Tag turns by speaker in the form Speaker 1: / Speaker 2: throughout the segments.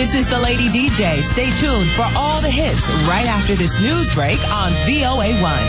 Speaker 1: This is the Lady DJ. Stay tuned for all the hits right after this news break on VOA1.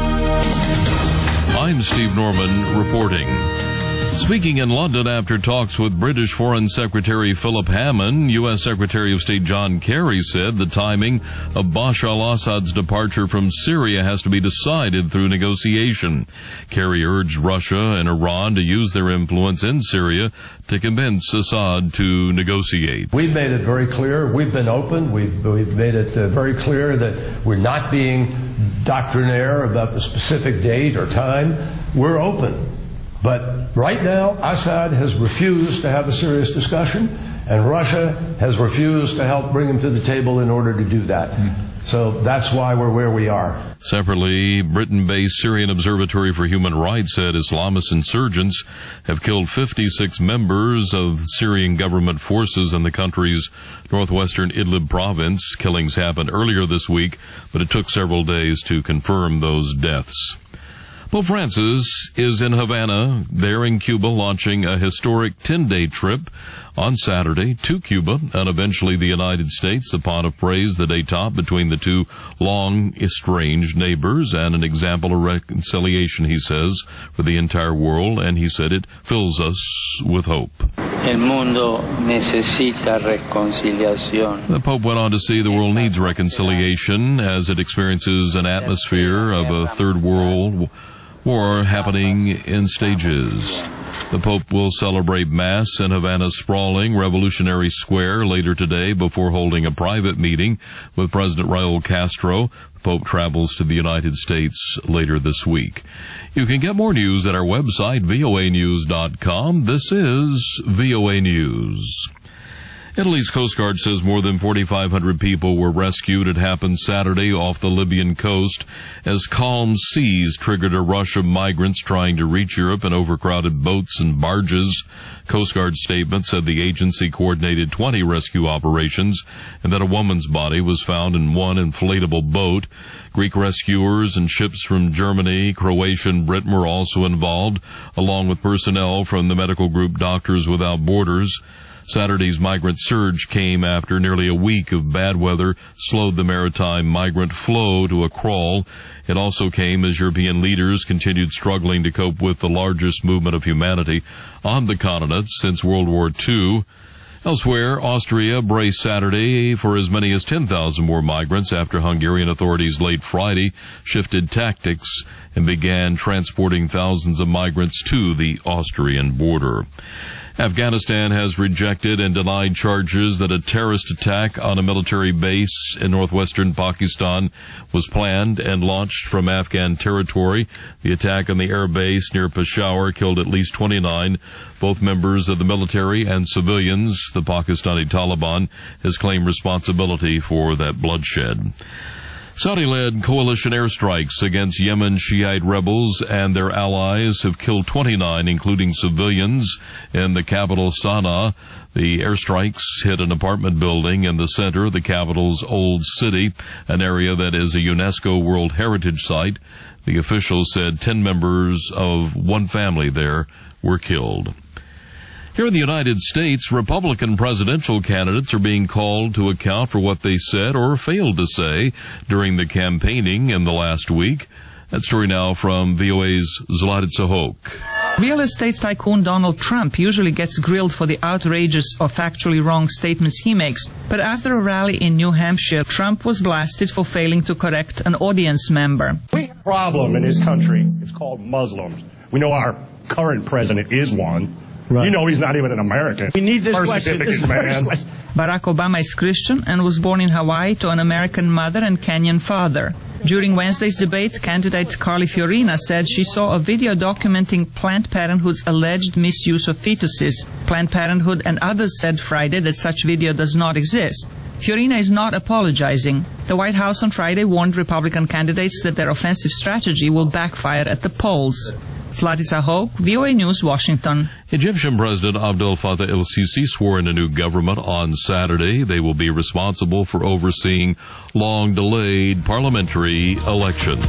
Speaker 2: I'm Steve Norman reporting. Speaking in London after talks with British Foreign Secretary Philip Hammond, U.S. Secretary of State John Kerry said the timing of Bashar al-Assad's departure from Syria has to be decided through negotiation. Kerry urged Russia and Iran to use their influence in Syria to convince Assad to negotiate.
Speaker 3: We've made it very clear. We've been open. We've made it very clear that we're not being doctrinaire about the specific date or time. We're open. But right now, Assad has refused to have a serious discussion, and Russia has refused to help bring him to the table in order to do that. So that's why we're where we are.
Speaker 2: Separately, Britain-based Syrian Observatory for Human Rights said Islamist insurgents have killed 56 members of Syrian government forces in the country's northwestern Idlib province. Killings happened earlier this week, but it took several days to confirm those deaths. Pope Francis is in Havana, there in Cuba, launching a historic 10-day trip on Saturday to Cuba and eventually the United States. The Pontiff praised the détente between the two long estranged neighbors and an example of reconciliation, he says, for the entire world, and he said it fills us with hope.
Speaker 4: El mundo necesita reconciliación.
Speaker 2: The Pope went on to say the world needs reconciliation as it experiences an atmosphere of a third world war happening in stages. The Pope will celebrate Mass in Havana's sprawling Revolutionary Square later today before holding a private meeting with President Raul Castro. The Pope travels to the United States later this week. You can get more news at our website, voanews.com. This is VOA News. Italy's Coast Guard says more than 4,500 people were rescued. It happened Saturday off the Libyan coast as calm seas triggered a rush of migrants trying to reach Europe in overcrowded boats and barges. Coast Guard statement said the agency coordinated 20 rescue operations and that a woman's body was found in one inflatable boat. Greek rescuers and ships from Germany, Croatia, and Britain were also involved, along with personnel from the medical group Doctors Without Borders. Saturday's migrant surge came after nearly a week of bad weather slowed the maritime migrant flow to a crawl. It also came as European leaders continued struggling to cope with the largest movement of humanity on the continent since World War II. Elsewhere, Austria braced Saturday for as many as 10,000 more migrants after Hungarian authorities late Friday shifted tactics and began transporting thousands of migrants to the Austrian border. Afghanistan has rejected and denied charges that a terrorist attack on a military base in northwestern Pakistan was planned and launched from Afghan territory. The attack on the air base near Peshawar killed at least 29, both members of the military and civilians. The Pakistani Taliban has claimed responsibility for that bloodshed. Saudi-led coalition airstrikes against Yemen Shiite rebels and their allies have killed 29, including civilians, in the capital Sana'a. The airstrikes hit an apartment building in the center of the capital's old city, an area that is a UNESCO World Heritage Site. The officials said 10 members of one family there were killed. Here in the United States, Republican presidential candidates are being called to account for what they said or failed to say during the campaigning in the last week. That story now from VOA's Zlatitsa Hoke.
Speaker 5: Real estate tycoon Donald Trump usually gets grilled for the outrageous or factually wrong statements he makes. But after a rally in New Hampshire, Trump was blasted for failing to correct an audience member.
Speaker 6: We have a problem in this country. It's called Muslims. We know our current president is one. Right. You know he's not even an American.
Speaker 7: We need this question.
Speaker 6: Man.
Speaker 5: Barack Obama is Christian and was born in Hawaii to an American mother and Kenyan father. During Wednesday's debate, candidate Carly Fiorina said she saw a video documenting Planned Parenthood's alleged misuse of fetuses. Planned Parenthood and others said Friday that such video does not exist. Fiorina is not apologizing. The White House on Friday warned Republican candidates that their offensive strategy will backfire at the polls. Zlatitsa Hoke, VOA News, Washington.
Speaker 2: Egyptian President Abdel Fattah el-Sisi swore in a new government on Saturday. They will be responsible for overseeing long-delayed parliamentary elections.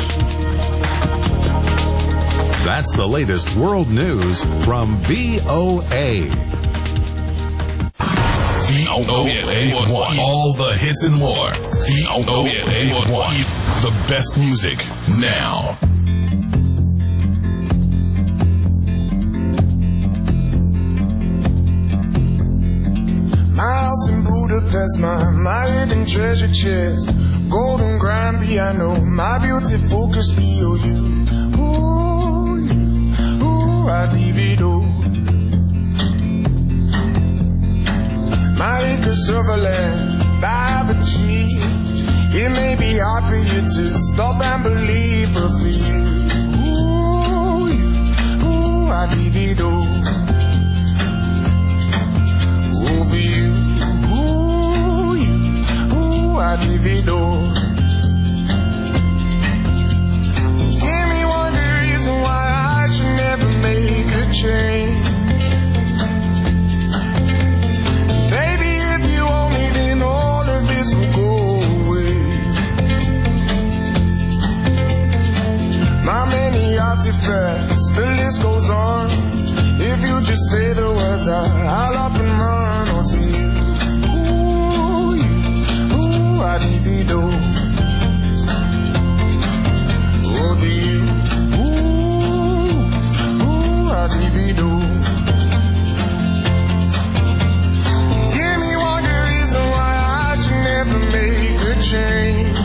Speaker 8: That's the latest world news from VOA. VOA1. All the hits and more. VOA1. The best music now.
Speaker 7: My house in Budapest, my hidden treasure chest, golden grand piano, my beauty focus EOU. Ooh, I leave it all. My acres of land I have achieved. It may be hard for you to stop and believe, but for you, I leave it all. For you, I leave it all. Give me one good reason why I should never make a change. Baby, if you owe me, then all of this will go away. My many artifacts, the list goes on. If you just say the words, I'll up and run onto you. I leave it all. Over you. I leave it all. Give me one good reason why I should never make a change.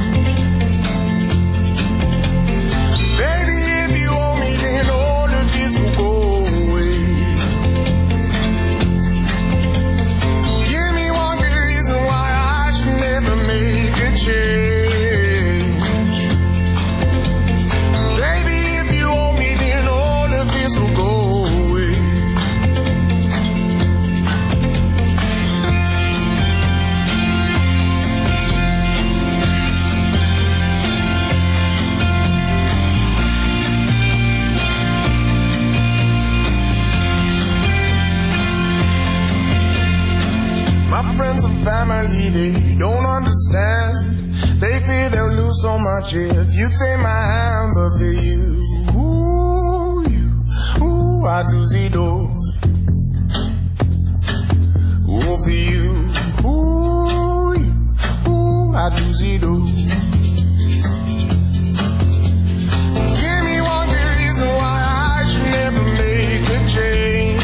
Speaker 7: Baby, if you owe me, then all of this will go. Change. Baby, if you owe me, then all of this will go away. My friends and family, they don't understand. They fear they'll lose so much if you take my hand, but for you, I lose it all. For you, I lose it all. Give me one good reason why I should never make a change.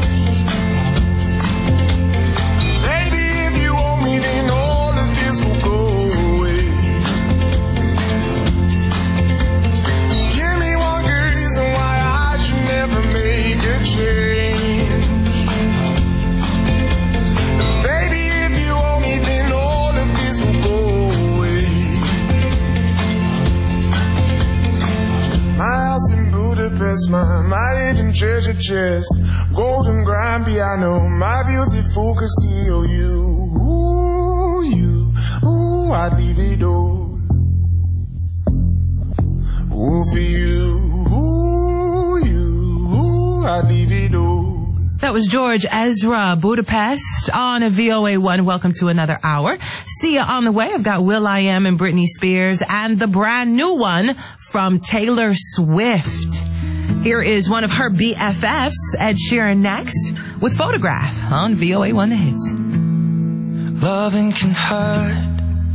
Speaker 7: Baby, if you owe me, then all of this will go. Change. Baby, if you owe me, then all of this will go away. My house in Budapest, my hidden treasure chest, golden grand piano, my beautiful Castillo. I'd leave it all. For you. I'd leave it all.
Speaker 1: That was George Ezra, Budapest, on a VOA1. Welcome to another hour. See ya on the way. I've got will.i.am and Britney Spears and the brand new one from Taylor Swift. Here is one of her BFFs, Ed Sheeran, next with Photograph on VOA1 The Hits.
Speaker 9: Loving can hurt.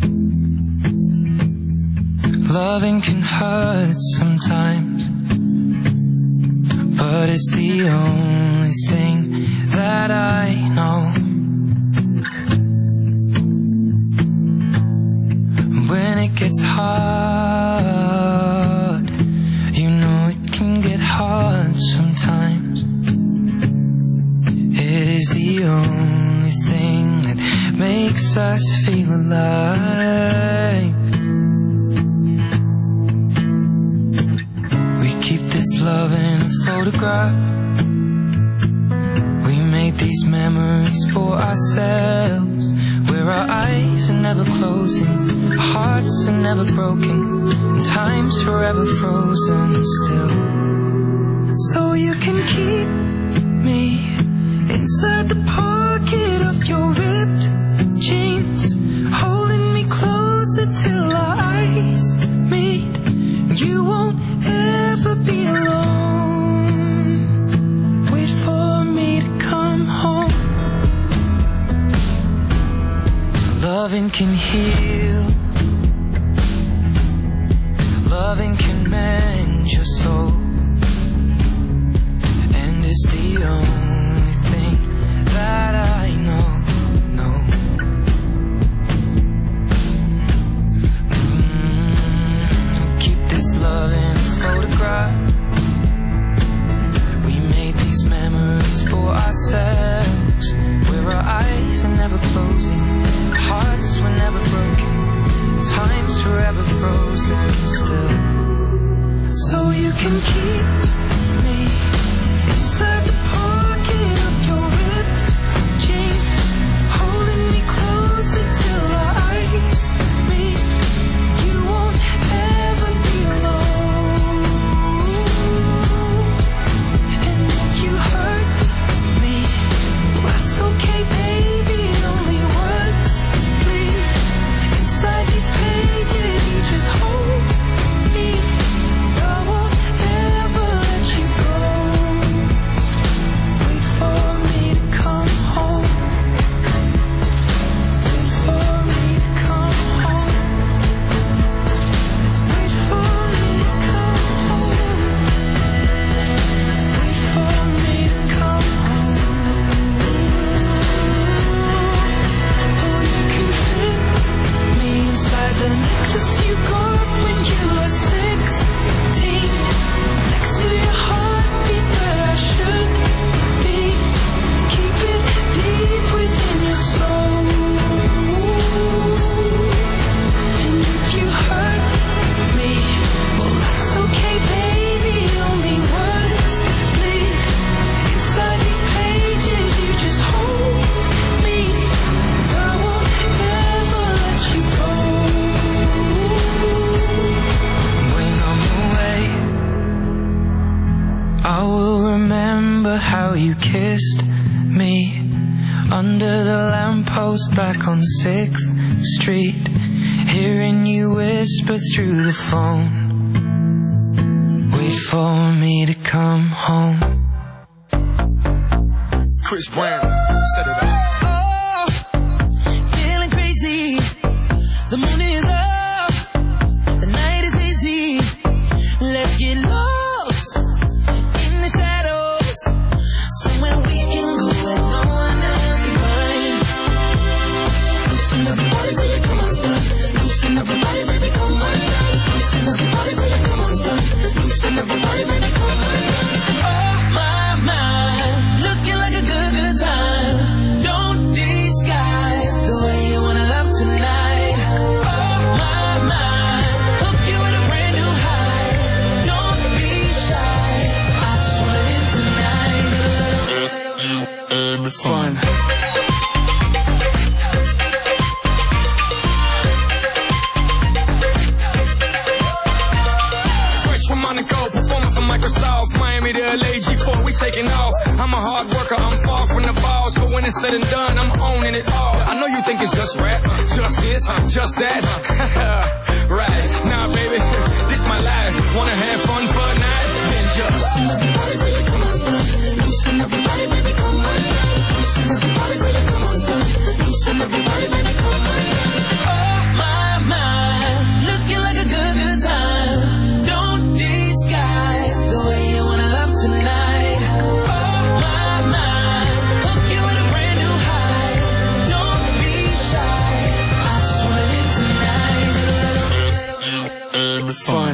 Speaker 9: Loving can hurt sometimes. But it's the only thing that I know. When it gets hard, you know it can get hard sometimes. It is the only thing that makes us feel alive. We keep this love in a photograph. We made these memories for ourselves, where our eyes are never closing, our hearts are never broken, and time's forever frozen still. So you can keep me inside the pocket of your ripped jeans, holding me closer till our eyes meet. You won't ever be alone. Wait for me to come home. Loving can heal. Loving can mend your soul. And it's the only thing that I know. Keep this love in a photograph. We made these memories for ourselves, where our eyes are never closing, hearts were never broken, time's forever frozen still. So you can keep me inside the pocket of your ripped jeans, holding me closer till our eyes meet. You won't ever be alone. And if you hurt me, that's okay, baby. Only words bleed inside these pages. You just hold me. I won't ever let you go. Wait for me to come home. Wait for me to come home. Wait for me to come home. Wait for me to come home. Oh, you can fit me inside the necklace you got when you were 16, next to your heartbeat where I should be. Keep it deep within your soul. And if you hurt me, well, that's okay, baby. Only words bleed inside these pages. You just hold me. I won't ever let you go. When I'm away, I will remember how you kissed me under the lamppost back on 6th Street, hearing you whisper through the phone. Wait for me to come home.
Speaker 7: Chris Brown, set it up. Oh, feeling crazy. The moon is up. The night is easy. Let's get lost in the shadows. Somewhere we can go and no one else can find. Loosen everybody, baby, come on, done. Loosen everybody, baby, come on, done. Loosen everybody, baby, come on, done. Loosen everybody, baby, come on, done. Oh, my mind, looking like a good time. Don't disguise the way you wanna love tonight. Oh, my mind, hook you with a brand new high. Don't be shy, I just wanna live tonight. Fun. Fresh from Monaco, performing for Microsoft, Miami to LA, G4, we taking off. I'm a hard worker, I'm far from the boss, but when it's said and done, I'm owning it all. I know you think it's just rap, just this, just that. Right, nah baby, this my life. Wanna have fun for a night? Then just loosen everybody, baby, come on, done. Loosen everybody, baby, come on, done. Loosen everybody, baby, come on, done. Loosen everybody, baby, come on, done. Oh, my mind, looking like a good time. Don't disguise the way you wanna love tonight. Oh, my mind, hook you with a brand new high. Don't be shy, I just wanna live tonight. Fun.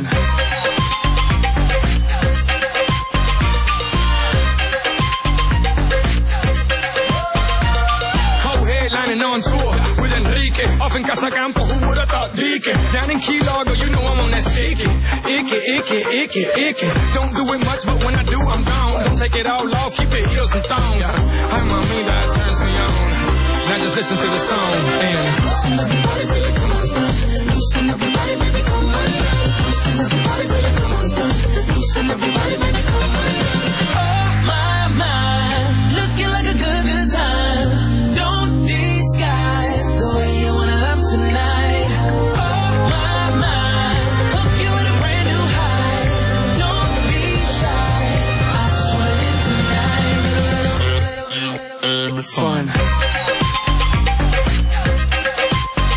Speaker 7: Co-headlining on tour with Enrique, off in Casacampo, who would've thought Dique? Down in Key Largo, you know I'm on that sticky. Icky. Don't do it much, but when I do, I'm gone. Don't take it all off, keep it heels and thongs. Ay, mamita, that turns me on. Now just listen to the song and loosen everybody, baby, come on, done. Loosen everybody, baby, come on, done. Loosen everybody, baby, come on, done. Loosen everybody, baby, come on, done. Oh, my mind, looking like a good time. Don't disguise the way you wanna love tonight. Oh, my mind, hook you with a brand new high. Don't be shy, I just wanna live tonight. Fun.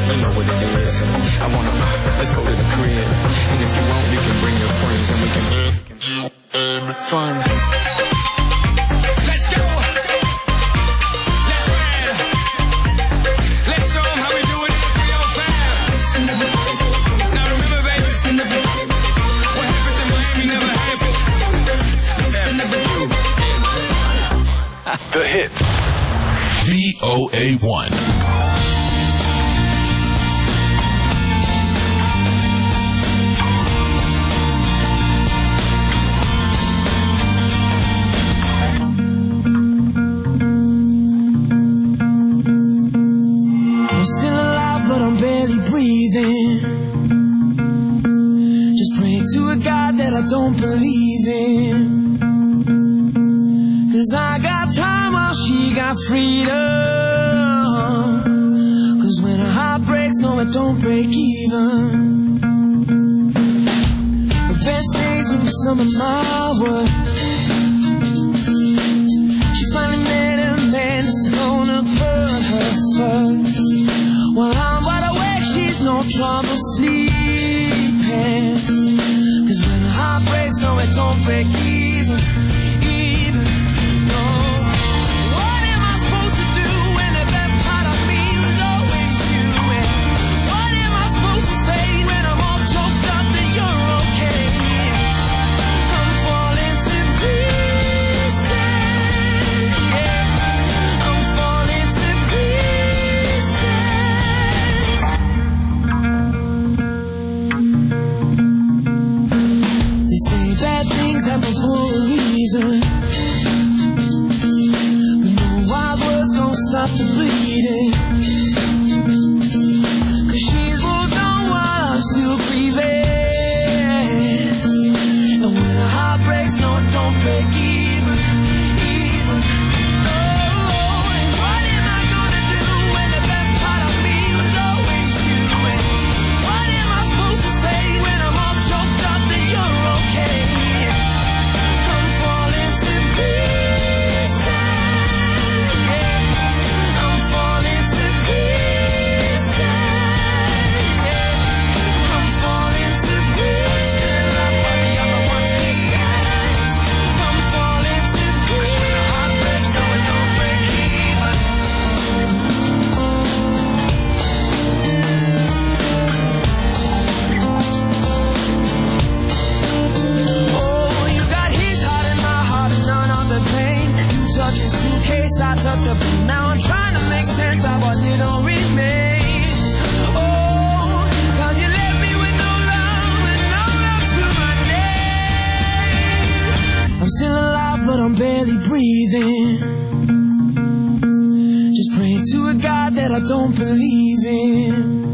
Speaker 9: wanna know what it is. I wanna, let's go to the crib. And if you want, you can bring your friends and we can have fun. Let's go. Let's ride. Let's show them how we do it in the 305. Now remember, baby, what happens in Miami never happens.
Speaker 8: The hits. VOA1.
Speaker 9: I'm still alive, but I'm barely breathing. Just praying to a God that I don't believe in. 'Cause I got time while she got freedom. 'Cause when a heart breaks, no, it don't break even. The best days will be some of my worst. She finally met a man that's gonna put her first. While I'm wide awake, she's no trouble sleeping. 'Cause when a heart breaks, no, it don't break even. No. What am I supposed to do when the best part of me was always you? And what am I supposed to say when I'm all choked up that you're okay? I'm falling to pieces, yeah. I'm falling to pieces. They say bad things happen for a reason. Stop the bleeding. 'Cause she's moved on while I'm still breathing. And when a heart breaks, no, it don't break even. No. And what am I gonna do when the best part of me was always you? And what am I supposed to say when I'm all choked up that you're okay? I'm falling to pieces. I took the beat. Now I'm trying to make sense of what little remains. Oh, 'cause you left me with no love and no love to my name. I'm still alive, but I'm barely breathing. Just praying to a God that I don't believe in.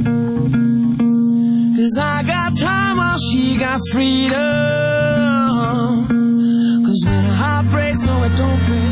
Speaker 9: 'Cause I got time while she got freedom. 'Cause when a heart breaks, no, it don't break.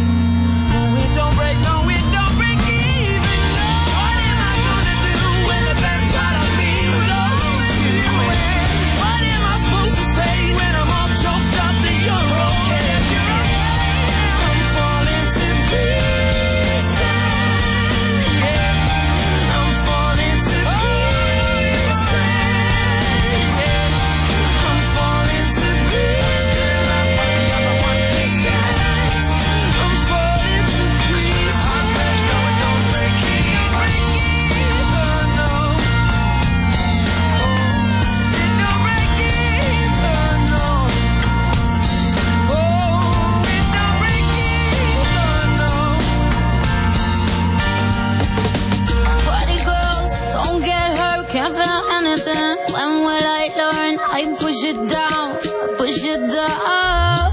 Speaker 10: When will I learn? I push it down, push it down.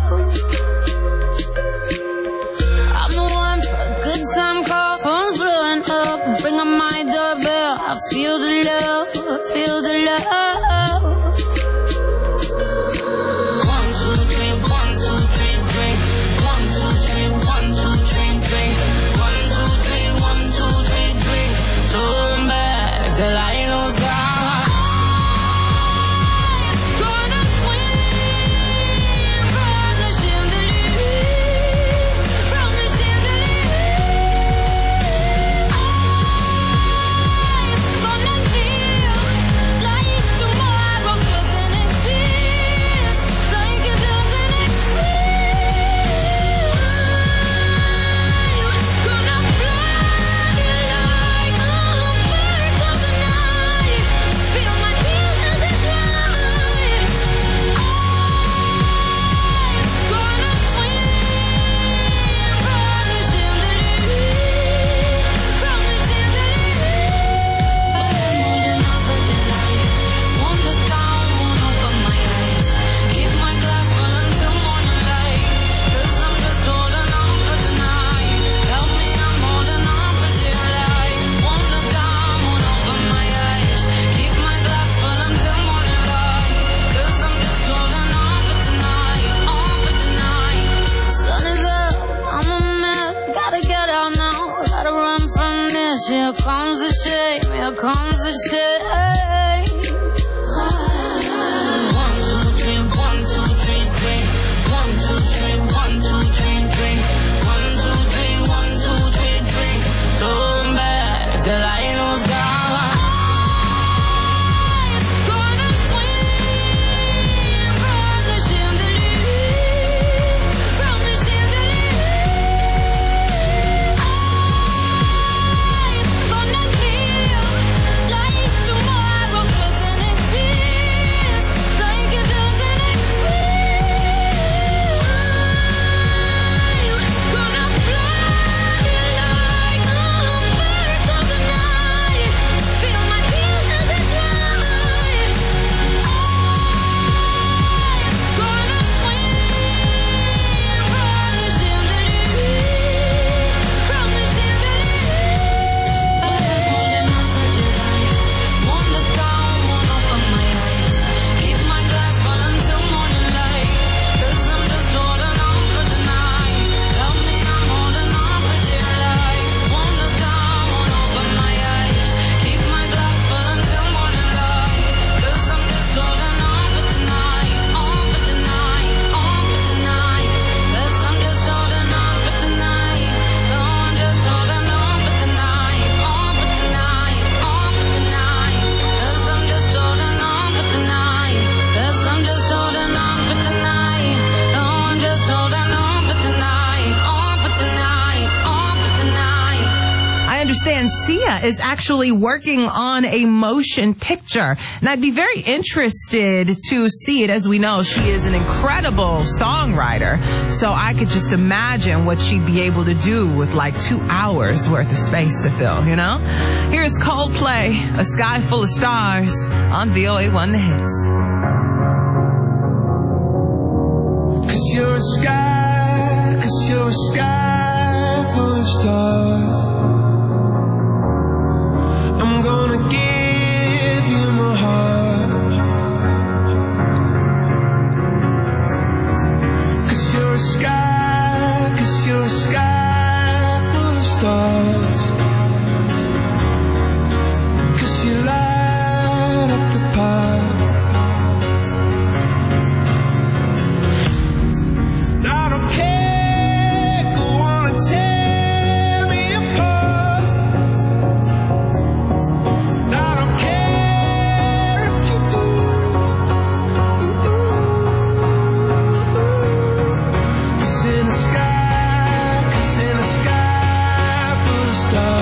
Speaker 10: I'm the one for a good time call, phone's blowing up. Bring up my doorbell, I feel the love, I feel the love. 1, 2, 3, 1, 2, 3, drink. 1, 2, 3, 1, 2, 3, drink. 1, 2, 3, 1, 2, 3, drink. Turn back till I lose God. Gonna be gotta run from this. Here comes the shame, here comes the shame. 1, 2, 3, 1, 2, 3, drink. 1, 2, 3, 1, 2, 3, drink. 1, 2, 3, 1, 2, 3, drink. Turn back till I lose God.
Speaker 1: Sia is actually working on a motion picture, and I'd be very interested to see it. As we know, she is an incredible songwriter, so I could just imagine what she'd be able to do with like 2 hours worth of space to fill, you know? Here's Coldplay, A Sky Full of Stars on VOA1 The Hits.
Speaker 7: 'Cause you're a sky full of stars. I'm gonna give you my heart. 'Cause you're a sky full of stars. 'Cause you light up the park. I don't care, go on and tear me apart. I don't care if you do. 'Cause in the sky full of stars.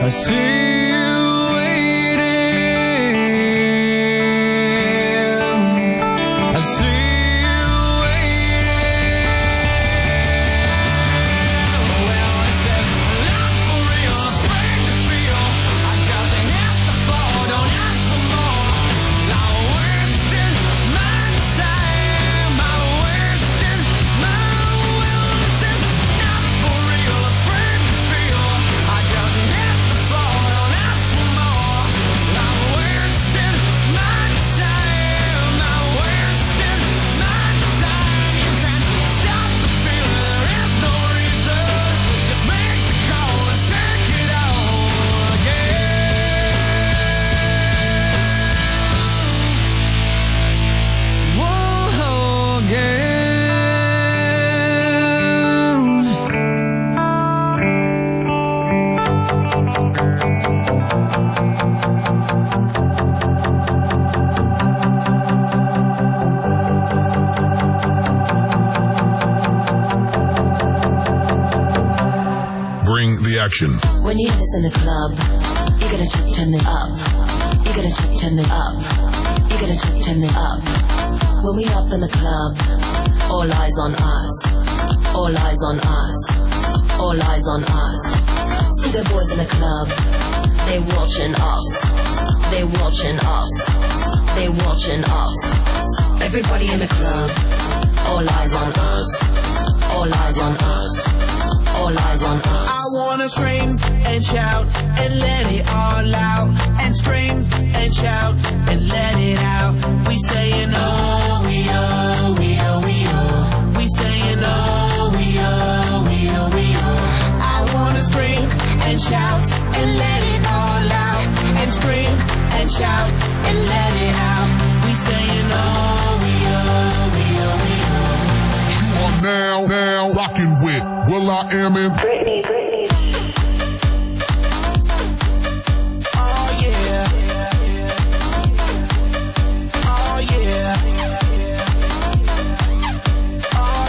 Speaker 9: I see you waiting. I see you waiting. Well, I said, not for real, afraid to feel. I just ain't have to fall, don't ask for more. Now I'm wasting my time, I'm wasting my will. I said, not for real, afraid to feel. I just ain't have to fall, don't ask for more. Now I'm wasting my time, I'm wasting my time. You can't stop the feeling, there is no reason. Just make the call and take it out again. Whoa, again.
Speaker 8: Bring the action.
Speaker 11: When you hear this in the club, you gotta turn it up. You gotta turn it up. You gotta turn it up. When we up in the club, all eyes on us. All eyes on us. All eyes on us. See the boys in the club, they watching us. They watching us. They watching us. Everybody in the club, all eyes on us. All eyes on us. All eyes on us.
Speaker 9: I wanna scream and shout and let it all out. And scream and shout and let it out. We saying oh, we oh, we oh, we oh. We saying oh, we oh, we oh, we oh. I wanna scream and shout and let it all out. And scream and shout and let it out. We saying oh, we oh, we oh, we oh.
Speaker 8: You are now rocking with Will I Am in
Speaker 9: Britney. Oh yeah. Oh yeah. Oh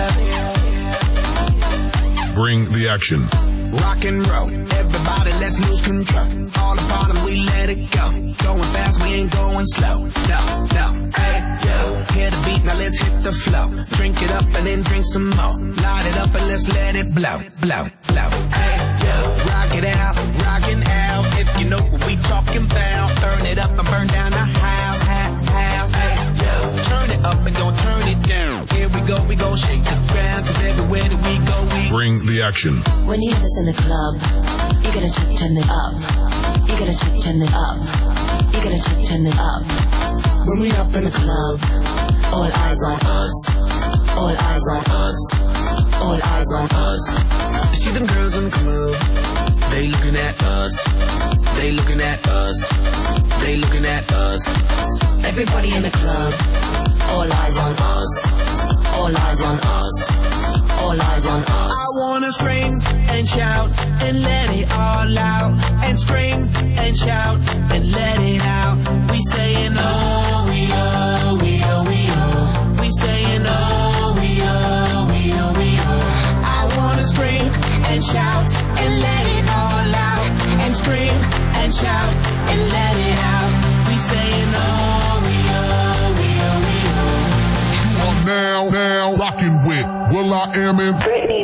Speaker 9: yeah.
Speaker 8: Bring the action.
Speaker 9: Rock and roll, everybody let's lose control. All the bottom we let it go. Going fast, we ain't going slow. No, hey, yo. Hear the beat, now let's hit the flow. Drink it up and then drink some more. Light it up and let's let it blow. Hey, yo. Rock it out, rockin' out. If you know what we talking about. Burn it up and burn down the house. Hey, yo. Turn it up and don't turn it down. Here we go shake the ground. Cause everywhere that we go, we
Speaker 8: bring the action.
Speaker 11: When you hear this in the club, you gotta turn it up. You gotta turn it up. You gotta turn it up. When we up in the club, all eyes on us. All eyes on us. All eyes on us.
Speaker 9: You see them girls in the club, they looking at us. They looking at us. They looking at us.
Speaker 11: Everybody in the club, all eyes on us. All eyes on us. All eyes on us.
Speaker 9: I wanna scream and shout and let it all out. And scream and shout and let it out. We saying oh, we oh, we oh, we oh. We saying oh, we oh, we oh, we oh. I wanna scream and shout and let it all out. And scream and shout and let it out. We saying oh, we oh, we oh, we oh.
Speaker 8: You are now rocking with Will I Am in
Speaker 9: Britney.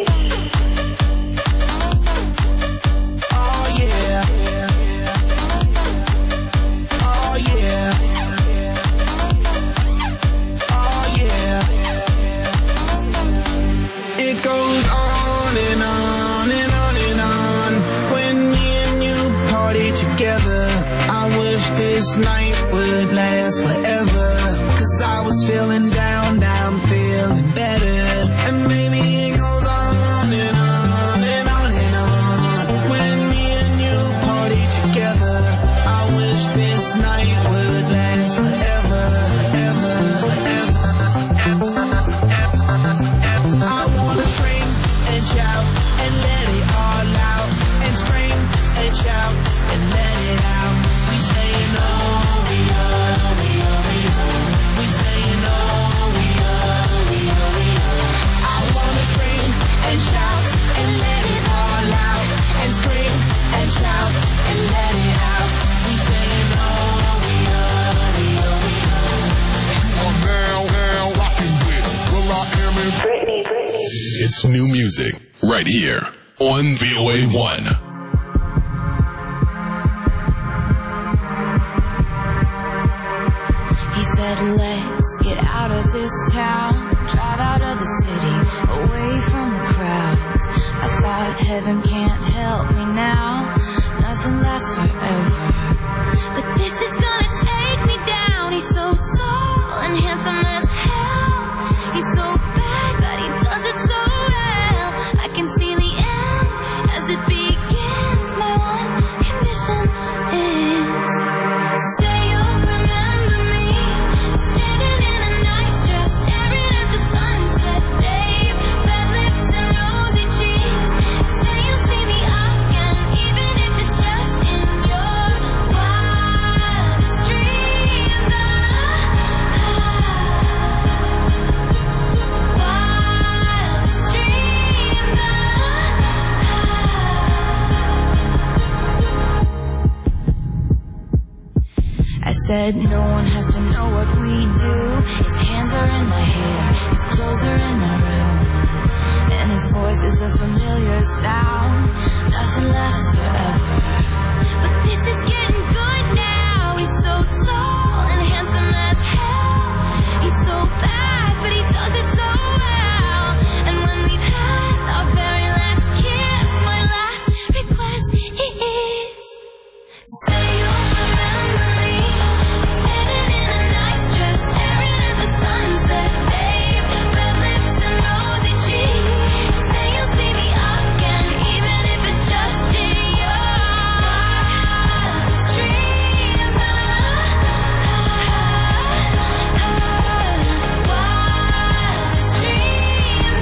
Speaker 9: Oh yeah. Oh yeah. Oh yeah. It goes on and on and on and on. When me and you party together, I wish this night would last forever. Cause I was feeling down, now I'm feeling better. And maybe it goes on and on and on and on. When me and you party together, I wish this night would last forever, forever, forever, forever, forever. I wanna scream and shout and let it all out. And scream and shout and let it out. We saying oh, we oh, we oh, we oh. We saying oh, we oh, we oh, we oh. I
Speaker 8: best new music right here on VOA1.
Speaker 10: He said, let's get out of this town, drive out of the city, away from the crowds. I thought heaven can't help me now, nothing lasts forever. But this is gonna take me down. He's so tall and handsome as hell. He's so bad, but he does it so well. I can see the end as it begins. My one condition is, say you'll remember me, standing in a nice dress, staring at the sunset, babe. Red lips and rosy cheeks. Say you'll see me again, even if it's just in your wildest dreams. Wildest dreams. I said no one has to know what we do. His hands are in my hair, his clothes are in my room, and his voice is a familiar sound. Nothing lasts forever, but this is getting good now. He's so tall and handsome as hell. He's so bad, but he does it so well. And when we've had our very last kiss, my last request is, say you'll remember me, standing in a nice dress, staring at the sunset, babe. Red lips and rosy cheeks. Say you'll see me again, even if it's just in your wildest dreams. Wildest dreams.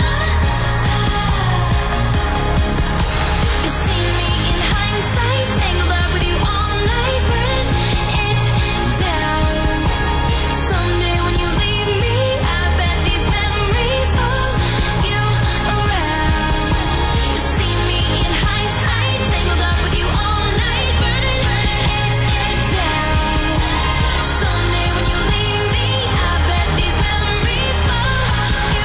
Speaker 10: You see me in hindsight, tangled up with you all night, burning it down. Someday when you leave me, I bet these memories follow you around. You see me in hindsight, tangled up with you all night, burning it down. Someday when you leave me, I bet these memories follow you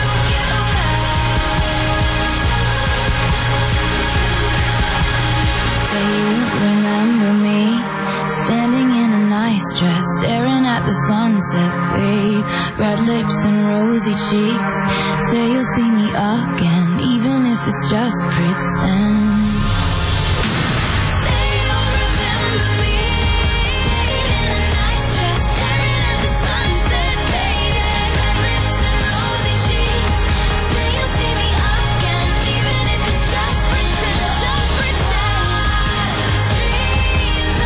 Speaker 10: around. Say you remember me, standing in a nice dress, staring at the sunset, babe. Red lips and rosy cheeks. Say you'll see me again, even if it's just pretend. Say you'll remember me, standing in a nice dress, staring at the sunset, babe. Red lips and rosy cheeks. Say you'll see me again, even if it's just pretend. Just pretend. Dreams.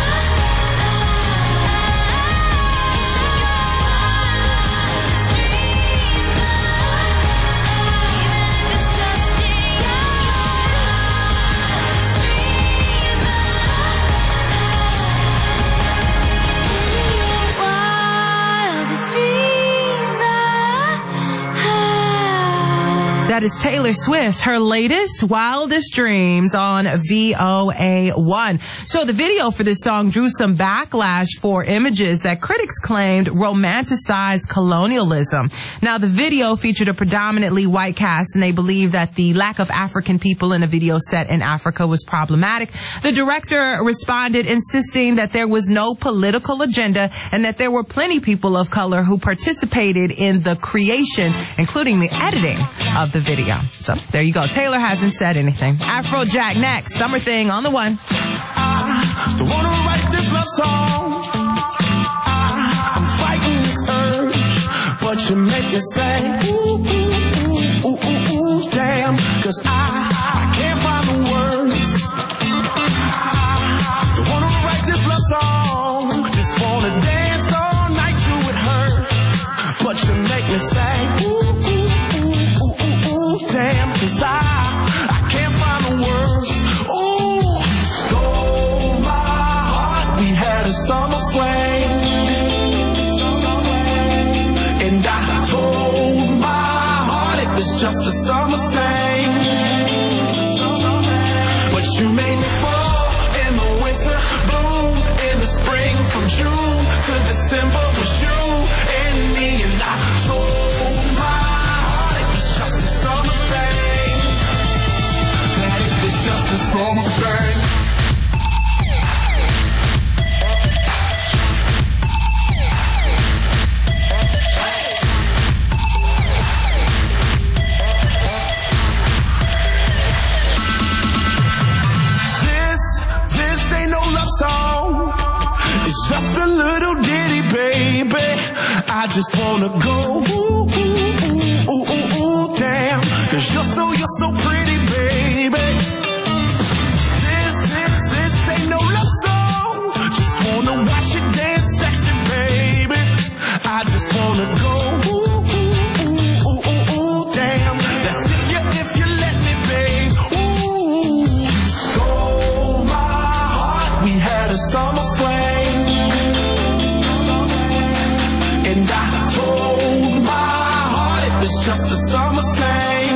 Speaker 1: That is Taylor Swift, her latest Wildest Dreams on VOA1. So the video for this song drew some backlash for images that critics claimed romanticized colonialism. Now, the video featured a predominantly white cast, and they believe that the lack of African people in a video set in Africa was problematic. The director responded, insisting that there was no political agenda and that there were plenty people of color who participated in the creation, including the editing of the video. So there you go. Taylor hasn't said anything. Afrojack next. Summer Thing on the one.
Speaker 7: I don't wanna write this love song. I'm fighting this urge, but you make me say, ooh, ooh, ooh, ooh, ooh, ooh, damn. 'Cause I can't find the words. I don't wanna write this love song. Just wanna dance all night to it hurt, but you make me say, ooh, ooh, ooh, ooh, ooh, ooh, damn. 'Cause I can't find the words. Ooh, stole my heart. We had a summer flame, and I told my heart it was just a summer thing. But you made me fall in the winter, bloom in the spring. From June to December was you and me, and I told my heart it was just a summer thing. just a summer thing. This ain't no love song. It's just a little ditty, baby. I just wanna go ooh, ooh, ooh, ooh, ooh, damn. 'Cause you're so pretty, baby. This ain't no love song. Just wanna watch you dance sexy, baby. I just wanna go ooh, ooh, ooh, ooh, ooh, ooh, damn. That's if you let me, babe. Ooh, you stole my heart. We had a summer flame. And I told my heart it was just a summer thing.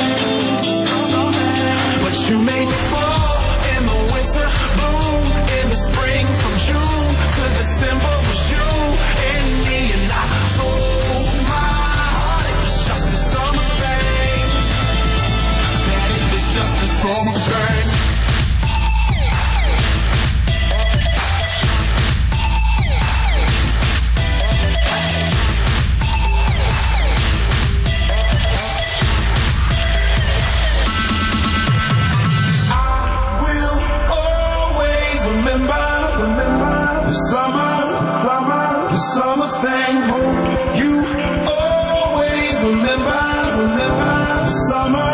Speaker 7: But you made me fall in the winter, bloom in the spring. From June to December was you and me. And I told my heart it was just a summer thing. That it was just a summer thing. The summer thing. You always remember the summer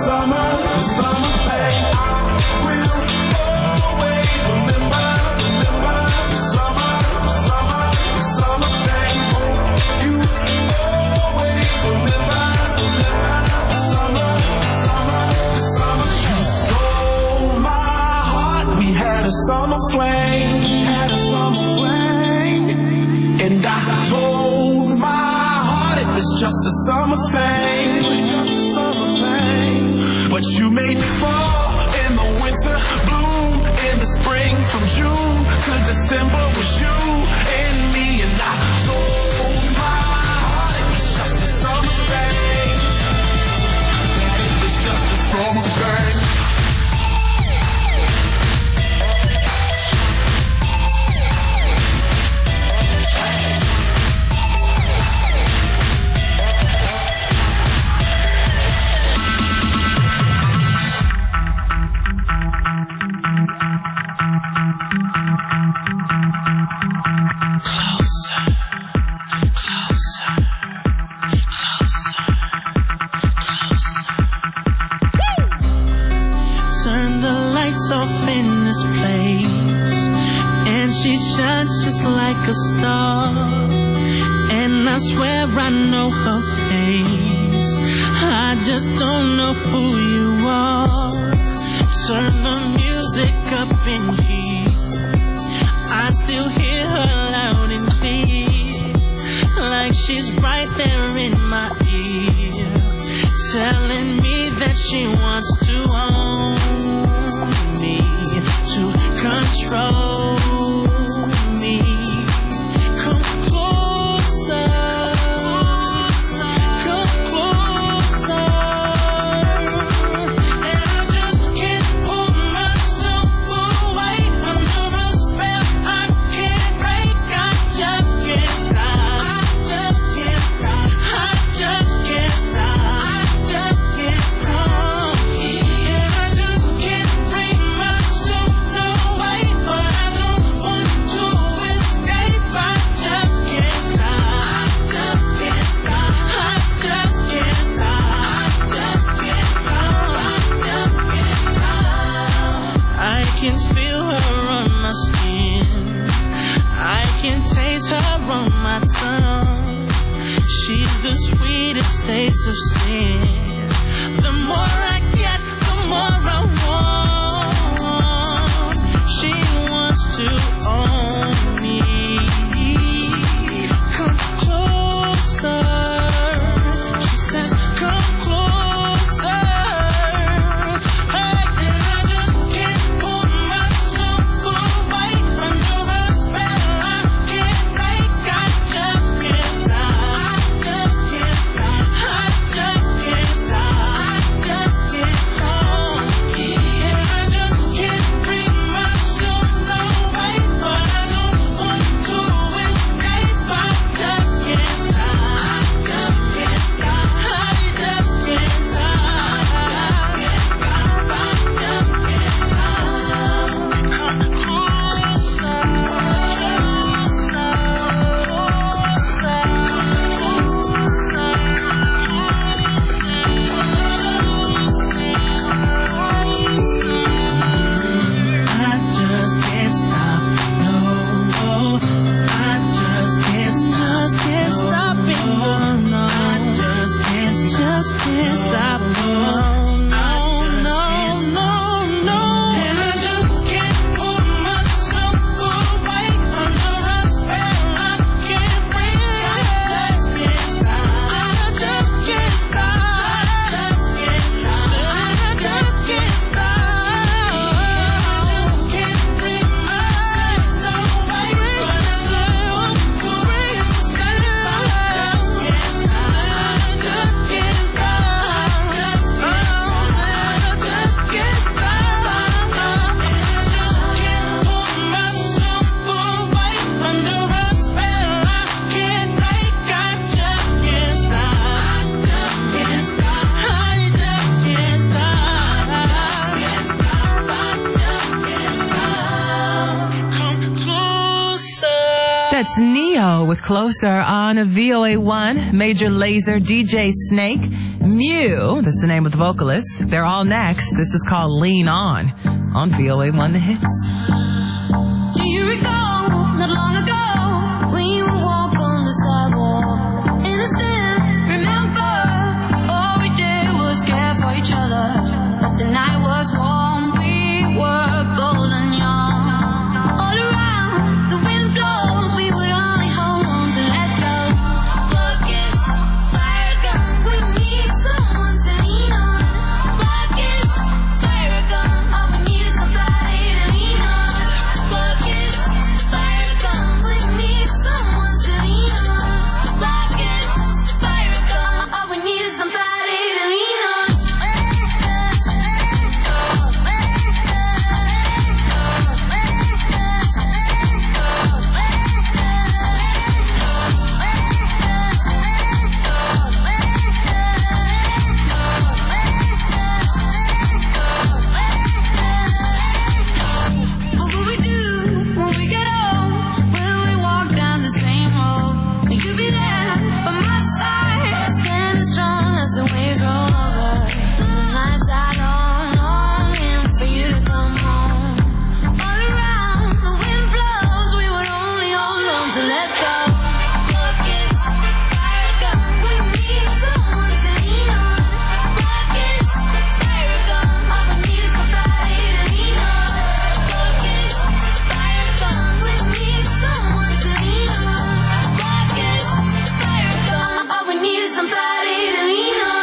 Speaker 7: thing. I will always remember the summer thing. You always remember the summer. You stole my heart. We had a summer flame. And I told my heart it was just a summer thing. But you made me fall in the winter, bloom in the spring. From June to December was you and me. And I told my heart it was just a summer thing. That it was just a summer thing.
Speaker 12: A star, and I swear I know her face. I just don't know who you are. Turn the music up in here. I still hear her loud and clear, like she's right there in my ear, telling me that she wants to own me, to control me. Taste of sin. The more I get, the more I want. She wants to own me. Come closer. She says, come closer. Hey, and I just can't pull myself away under a spell I can't break. I just can't stop. I just can't stop.
Speaker 1: That's Neo with Closer on VOA1. Major Lazer, DJ Snake, Mew, that's the name of the vocalist. They're all next. This is called Lean On VOA1 The Hits.
Speaker 10: Do you recall, not long ago, when you would walk on the sidewalk? Innocent, remember, all we did was care for each other. But the night was warm, we were bold and young. All around, the wind blows, we would only hold on to let go. Focus, fire gun, we need someone to lean on. Focus, fire gun, all we need is somebody to lean on. Focus, fire gun, we need someone to lean on. Focus, fire gun, all we need is somebody to lean on. What will we do when we get old? Will we walk down the same road? Will you be there by my side, standing strong as the waves roll over? And the nights are long, longing for you to come home. All around, the wind blows, we would only hold on to let go. Focus, fire gun, we need someone to lean on. Focus, fire gun, all we need is somebody to lean on. Focus, fire gun, we need someone to lean on. Focus, fire gun, all we need is somebody to lean on.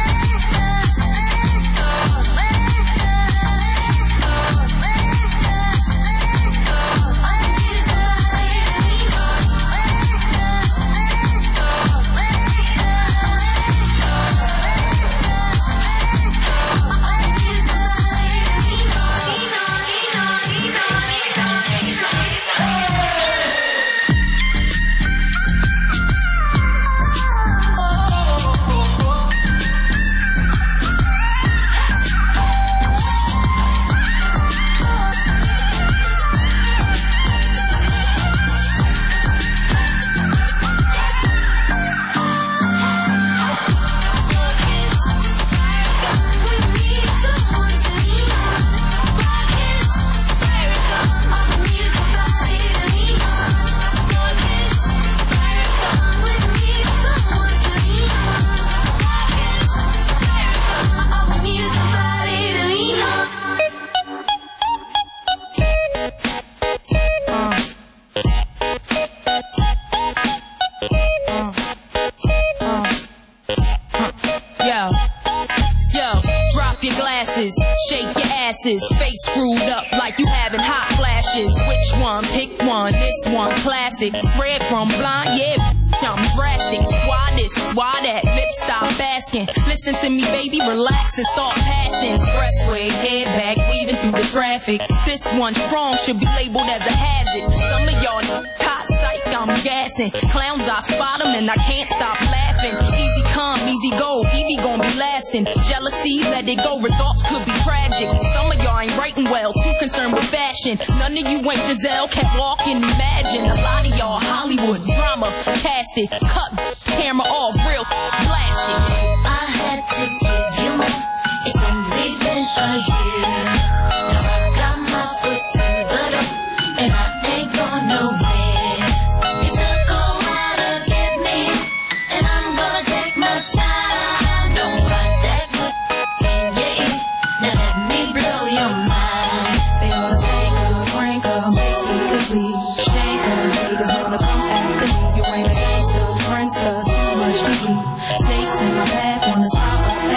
Speaker 13: Yo, drop your glasses, shake your asses, face screwed up like you having hot flashes. Which one? Pick one. This one classic. Red from blind, yeah. I'm drastic. Why this? Why that? Lip stop asking. Listen to me, baby, relax and start passing. Expressway, head back, weaving through the traffic. This one strong should be labeled as a hazard. Some of y'all hot psych, I'm gassing. Clowns, I spot them and I can't stop laughing. Easy come, easy go, Evie gon' be lasting. Jealousy, let it go, results could be tragic. Some of y'all ain't writing well, too concerned with fashion. None of you ain't Giselle, can't walk and imagine. A lot of y'all Hollywood drama, cast it, cut, camera off, real blasted.
Speaker 10: I had to give you more. It's only been a year. Now I got my foot through the door, and I ain't going nowhere. It took a while to get me, and I'm gonna take my time. Don't fight that good thing you eat. Now let me blow your mind.
Speaker 14: They wanna fake her, prank her, make her sleep, shake her. Haters wanna come after me. You ain't a gangster, prankster, too much to eat. Snakes in my path, wanna stop at me.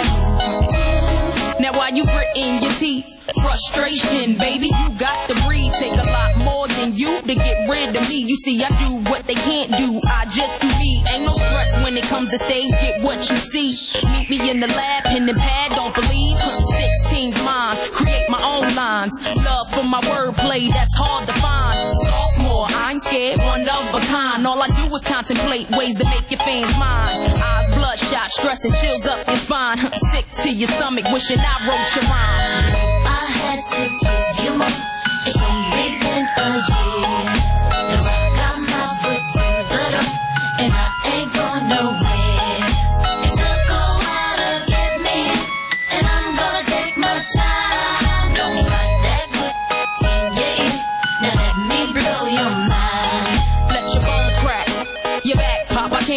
Speaker 13: Now while you gritting your teeth, frustration, baby, you got to breathe. Take a lot more than you to get rid of me. You see, I do what they can't do, I just do me. Ain't no stress when it comes to stage, get what you see. Meet me in the lab, pen and pad, don't believe. 16's mine, create my own lines. Love for my wordplay, that's hard to find. Sophomore, I ain't scared, one of a kind. All I do is contemplate ways to make your fans mine. Eyes bloodshot, stress and chills up your spine. Sick to your stomach, wishing I wrote your rhyme.
Speaker 10: I had to give you more. It's only been a year. Now I got my foot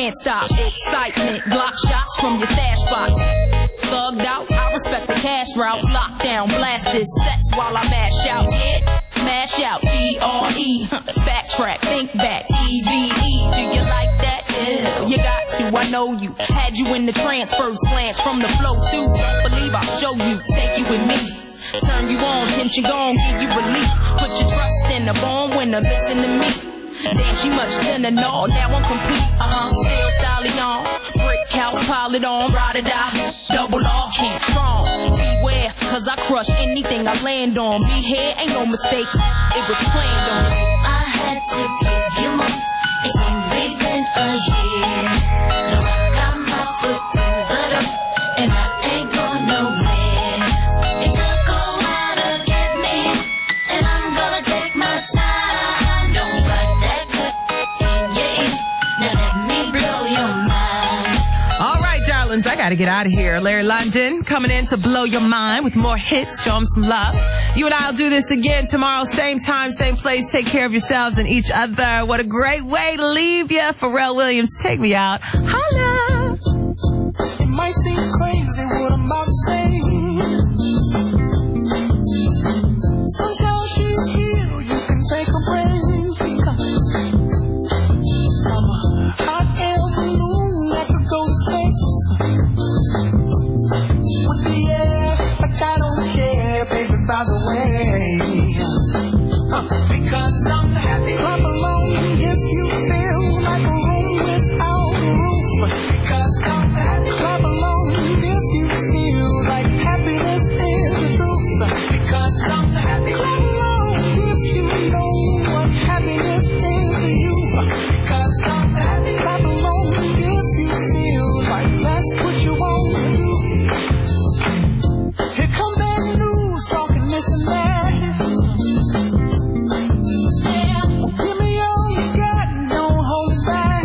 Speaker 13: can't stop. Excitement, block shots from your stash box. Thugged out, I respect the cash route. Lockdown, blast this sets while I mash out. Yeah, mash out, D-R-E. Backtrack, think back, E-V-E. Do you like that? Yeah, you got to, I know you. Had you in the transfer slants from the flow too. Don't believe I'll show you, take you with me. Turn you on, tension gon' give you relief. Put your trust in the born winner, listen to me. Damn, she much thinner, no, now I'm complete. Still styling on, brick house, pile it on, ride or die, double off, can't strong. Beware, cause I crush anything I land on. Me here, ain't no mistake, it was planned on.
Speaker 10: I had to give you more, it's only been a year. Though I got my foot through the door, and I ain't going nowhere. It took a while to get me, and I'm gonna take my time. Don't fight that good in your ear. Now let me blow your mind.
Speaker 1: All right, darlings, I gotta get out of here. Larry London coming in to blow your mind with more hits. Show them some love. You and I'll do this again tomorrow, same time, same place. Take care of yourselves and each other. What a great way to leave you. Pharrell Williams, take me out. Holla!
Speaker 12: It might seem crazy what I'm about to say. Sunshine, she's here. You can take a break. I'm a hot air balloon that could go to space. With the air, like I don't care, baby, by the way. Because I'm happy. Clap along if you feel like a room without a roof. Because I'm happy. Clap along if you feel like happiness is the truth. Because I'm happy. Clap along if you know what happiness is to you. Because I'm happy. Clap along if you feel like that's what you want to do. Here come bad news, talking this and that. Well, give me all you got and don't hold it back.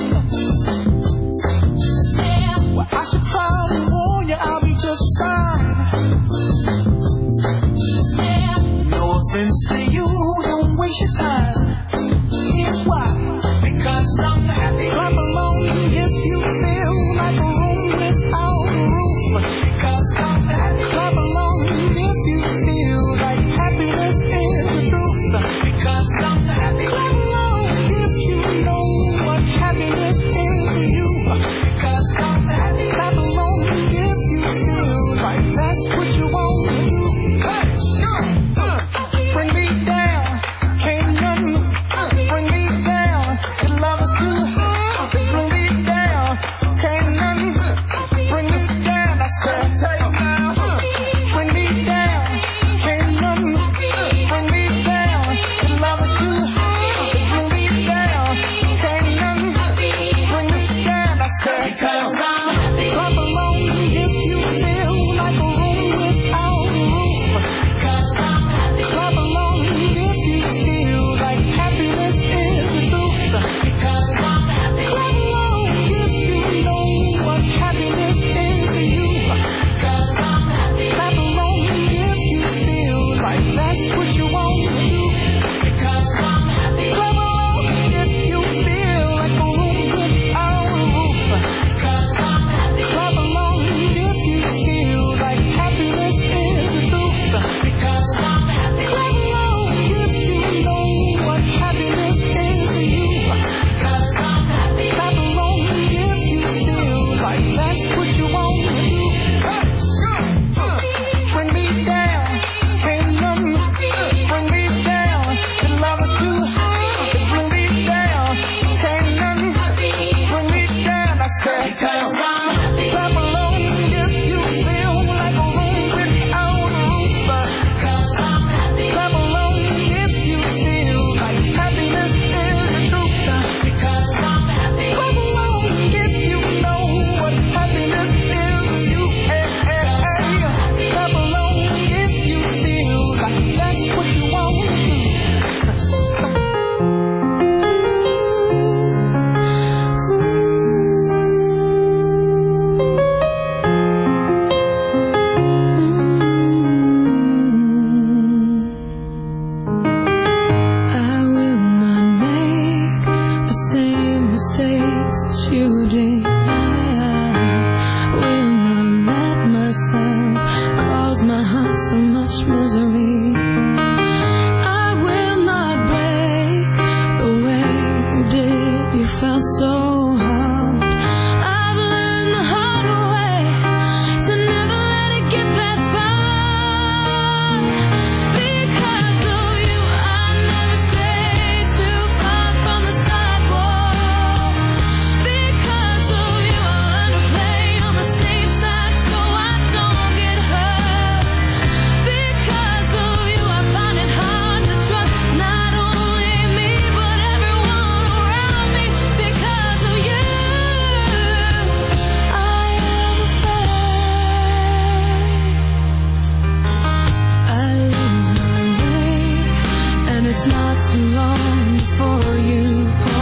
Speaker 12: Well, I should probably warn you, I'll be just fine. No
Speaker 15: too long before you pull